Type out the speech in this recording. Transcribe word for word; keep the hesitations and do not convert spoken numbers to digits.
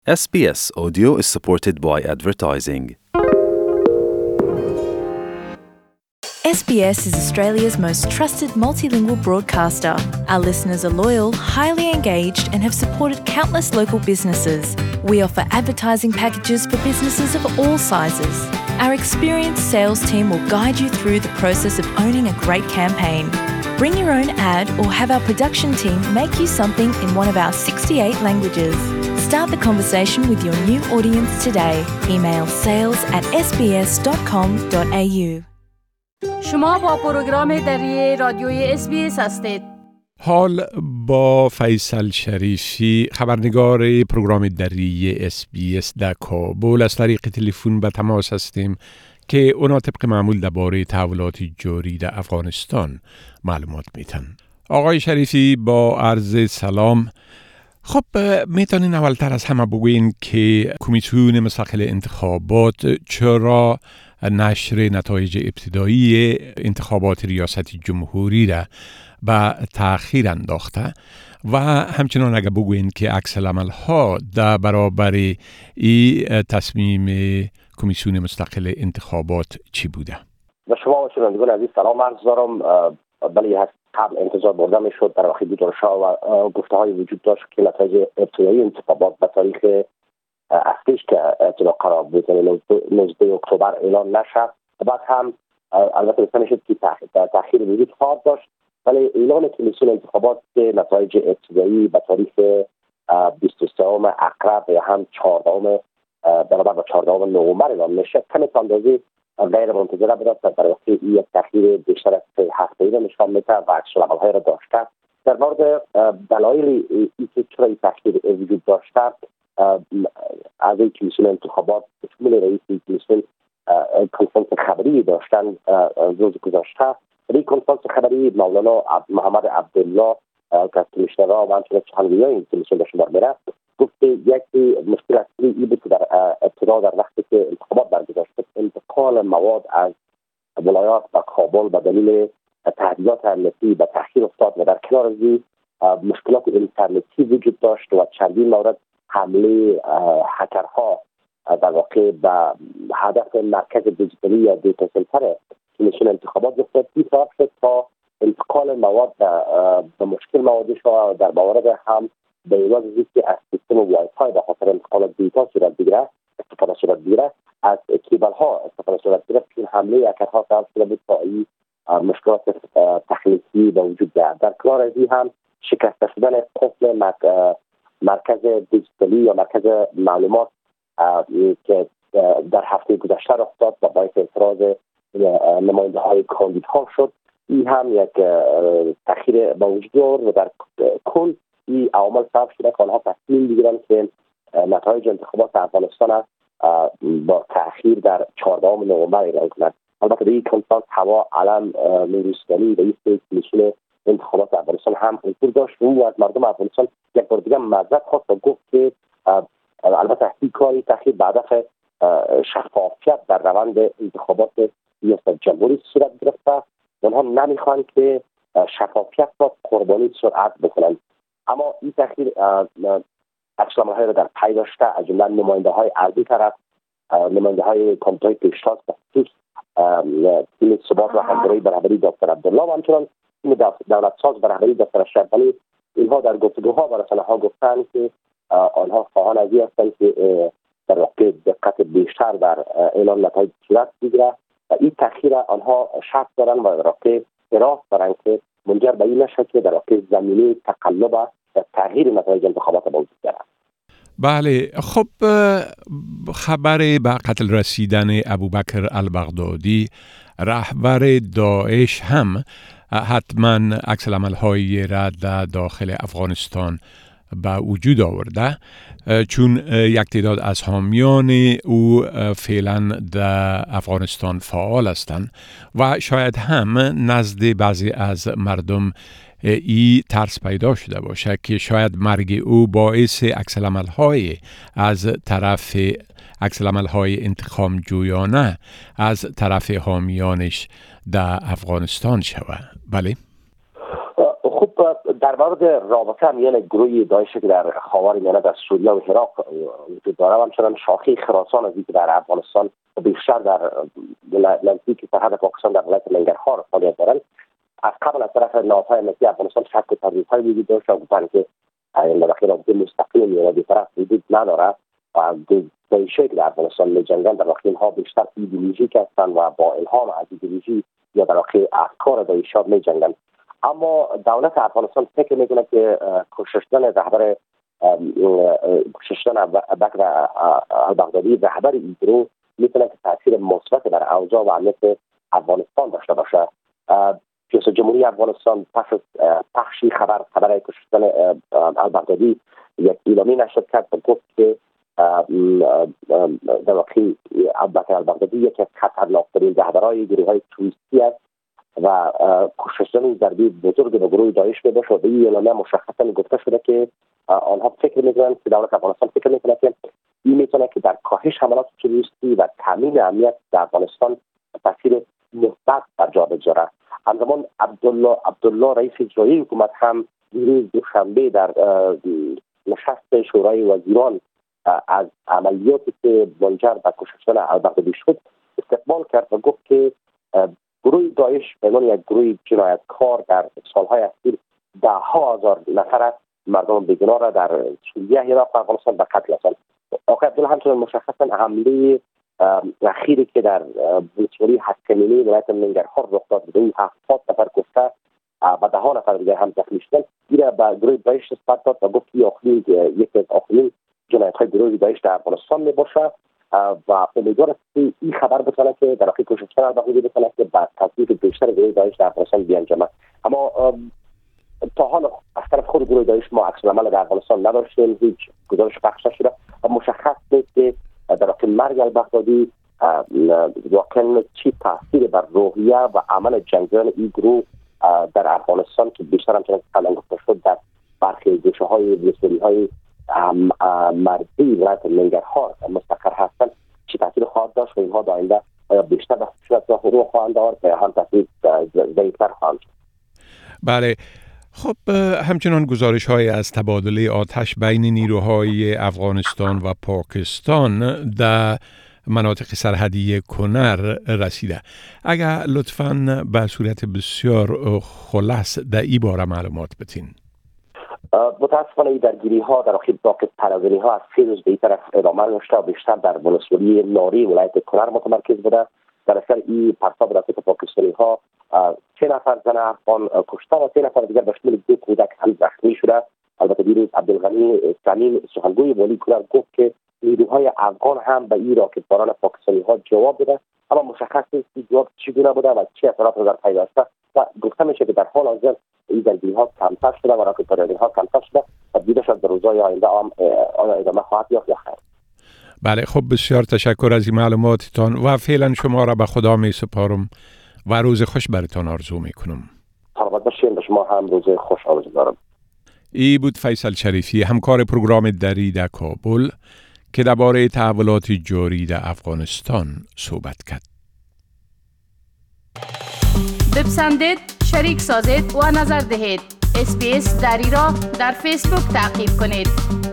S B S Audio is supported by advertising. S B S is Australia's most trusted multilingual broadcaster. Our listeners are loyal, highly engaged, and have supported countless local businesses. We offer advertising packages for businesses of all sizes. Our experienced sales team will guide you through the process of owning a great campaign. Bring your own ad or have our production team make you something in one of our sixty-eight languages. Start the conversation with your new audience today. Email sales at s b s dot com dot a u. شما با پروگرام دری رادیوی اس بی اس هستید. حال با فیصل شریفی خبرنگار پروگرام دری اس بی اس در کابل از طریق تلفن به تماس هستیم که اونا طبق معمول درباره تحولات جاری در افغانستان معلومات میتن. آقای شریفی با عرض سلام. خب میتونین اولتر از همه بگوین که کمیسیون مستقل انتخابات چرا نشر نتایج ابتدایی انتخابات ریاست جمهوری را به تأخیر انداخته و همچنان اگر بگوین که عکس العمل‌ها در برابر این تصمیم کمیسیون مستقل انتخابات چی بوده؟ و شما شنوندگان عزیز سلام عرض دارم. بله هست قبل انتظار برده می شد در واقع بی‌درش‌ها و گفته های وجود داشت که نتایج ابتدایی انتخابات به تاریخ اصلیش که اطلاع قرار بود نوزده اکتبر اعلان نشد. بعد هم البته رسانه شد که تأخیر وجود خواهد داشت، ولی اعلان کمیسیون انتخابات که نتایج ابتدایی به تاریخ بیست و سوم اکتبر یا هم چهاردهم برابر با چهاردهم نوامبر اعلان میشه کمی اندازه غیر منتظره بود. در واقع این یک تأخیر بیشتر از سه هفته‌ای را نشان میده و عکس‌العمل‌های را داشته. در مورد دلایل اینکه چرا این تأخیر وجود داشته، از این کمیسیون انتخابات شمول رئیس کمیسیون کنفرانس خبری داشتن روز گذشته. این کنفرانس خبری مولانا محمد عبدالله که کمیشنرها و همچنین سخنگویان این کمیسیون به شمار میره گفت که یکی مشکل اصلی این بود که در ابتدا در وقتی که انتخابات برگزار شد انتقال مواد از ولایات به کابل به دلیل تهدیدات امنیتی به تأخیر افتاد و در کنار از این مشکلات اینترنتی وجود داشت و چندین مورد حمله هکرها در واقع به هدف مرکز دیجیتالی یا دیتا سنتر کمیسیون انتخابات گفته. این سبب شد تا انتقال مواد به مشکل موادش و در موارد هم به ایواز که از سیستم وای فای به خاطر انتقال دیتا صورت بگیره استفاده صورت بگیره از کیبل ها استفاده صورت بگیره که حمله هکرها سبب شده بود تا این مشکلات تخنیکی به وجود بیاید. در کنار از این هم شکسته شدن قفل مرکز دیجیتالی یا مرکز معلومات که در هفته گذشته رخ داد و باعث اعتراض نماینده های کاندیدها شد، این هم یک تأخیر به وجود آورد و در کل این عوامل سبب شده که آنها تصمیم بگیرند که نتایج انتخابات افغانستان با تأخیر در چهاردهم نوامبر اعلام کنند. البته در این کنفرانس هوا علم نورستانی رئیس کمیسیون انتخابات افغانستان هم حضور داشت و او از مردم افغانستان یک بار دیگه معذرت خواست و گفت که البته این کاری تأخیر به هدف شفافیت در روند انتخابات ریاست جمهوری صورت گرفته. آنها نمیخوان که شفافیت را قربانی سرعت بکنند. اما این تأخیر عکس‌العمل‌های را در پی داشته، از جمله نماینده‌های از این طرف نماینده های کمیته پیشتاز به خصوص تیم ثبات و همکاری به رهبری دکتر عبدالله و همچنان تیم دولت ساز به رهبری دکتر اشرف غنی، اینها در گفتگوها و رسانه‌ها گفتند که آنها خواهان از این هستند که در واقع دقت بیشتر در اعلان نتایج صورت بگیره و این تأخیر آنها شک دارند و در واقع اعتراض دارند که منجر به این نشه که در واقع زمینه تقلب و تغییر نتایج انتخابات به وجود بیاید. بله، خب خبر به قتل رسیدن ابوبکر البغدادی رهبر داعش هم حتما عکس‌العمل‌هایی را در داخل افغانستان به وجود آورده، چون یک تعداد از حامیان او فعلا در افغانستان فعال هستند و شاید هم نزد بعضی از مردم ای ترس پیدا شده باشه که شاید مرگ او باعث عکس‌العمل‌های از طرف عکس‌العمل‌های انتقام جویانه از طرف حامیانش در افغانستان شود. بله. خب در مورد رابطه میان گروه داعش که در خاورمیانه در سوریه و عراق وجود داره و همچنان شاخه خراسان از که در افغانستان بیشتر در نزدیک سرحد پاکستان در ولایت ننگرهار فعالیت دارند، از قبل از طرف نهادهای امنیتی افغانستان شک و تردیدهای وجود داشت و گفتند که این رابطه رابطه مستقیم یا دو طرف وجود نداره و داعشی که در افغانستان می‌جنگند در واقع اینها بیشتر ایدئولوژیک هستند و با الهام از ایدئولوژی یا در واقع افکار داعشی می‌جنگند. اما دولت افغانستان فکر میکنه که کشتن رهبر کشتن بکر البغدادی رهبر این گروه میتونه که تاثیر مثبت در اوضاع و امنیت افغانستان داشته باشه. ریاست جمهوری افغانستان پس از پخش خبر خبر کشتن البغدادی یک اعلامیه نشر کرد و گفت که در واقع بکر البغدادی یکی از خطرناکترین رهبرهای گروه‌های توریستی است و کشتن ضربه بزرگ به گروه داعش می باشه و به این اعلامیه مشخصا گفته شده که آنها فکر میکنند که دولت افغانستان فکر میکنه که این میتونه که در کاهش حملات تروریستی و تامین امنیت در افغانستان تاثیر مثبت بر جا بگذاره. همزمان عبدالله عبدالله رئیس اجرایی حکومت هم دیروز دوشنبه در نشست شورای وزیران از عملیاتی که منجر به کشتن البغدادی شد استقبال کرد و گفت که گروه داعش به عنوان یک گروه جنایتکار در سالهای اخیر ده ها هزار نفر مردم بیگناه را در سوریه، عراق و افغانستان به قتل رساند. آقای عبدالله همچنین مشخصا حمله اخیری که در ولسوالی حسکمینی ولایت ننگرهار رخ داد بدون هفتاد نفر کشته و ده ها نفر دیگر هم زخمی شدند، این را به گروه داعش نسبت داد و گفت که آخرین یکی از آخرین جنایت‌های گروه داعش در افغانستان میباشه و امیدوار است که این خبر بتونه که در واقع کشتن البغدادی بتونه که بعد تضعیف بیشتر گروه داعش در افغانستان بیانجامد. اما تا حال از طرف خود گروه داعش ما عکس العمل در افغانستان نداشتیم، هیچ گزارش پخش نشده و مشخص نیست که در واقع مرگ البغدادی واقعا چی تاثیر بر روحیه و عمل جنگیان این گروه در افغانستان که بیشتر همچنان قبلا گفته شد در برخی گوشه‌های ولسوالی‌های مرزی ولایت ننگرهار مستقر هستند چی تاثیر خواهد داشت و اینها در آینده آیا بیشتر به صورت رو خواهند آورد یا هم تاثیر ضعیف‌تر خواهند شد. بله، خب همچنان گزارش های از تبادله آتش بین نیروهای افغانستان و پاکستان در مناطق سرحدی کنر رسیده. اگر لطفاً به صورت بسیار خلاص در این باره معلومات بتین. متاسفانه این درگیری ها در واقع باقی پراگنی ها از سه روز به این طرف ادامه داشته و بیشتر در ولسوالی ناری ولایت کنر متمرکز بوده. در اثر این پرتاب راکت پاکستانی ها سه نفر زن افغان کشته و سه نفر دیگر به شمول دو کودک هم زخمی شده. البته دیروز عبدالغنی سمین سخنگوی والی کنر گفت که نیروهای افغان هم به این راکتباران پاکستانی ها جواب داده، اما مشخص نیست که جواب چگونه بوده و چه اثرات را در پی داشته و گفته میشه که در حال حاضر این درگیری ها کمتر شده و راکتباران ها کمتر شده و دیده شد در روزهای آینده هم آیا ادامه خواهد یافت یا خیر. بله، خب بسیار تشکر از این معلوماتتان و فعلا شما را به خدا می سپارم و روز خوش برتان آرزو می کنم. سلامت باشین، به شما هم روز خوش آرزو دارم. ای بود فیصل شریفی، همکار پروگرام دری در کابل که درباره تحولات جاری در افغانستان صحبت کرد. بپسندید، شریک سازید و نظر دهید. اس بی اس دری را در فیسبوک تعقیب کنید.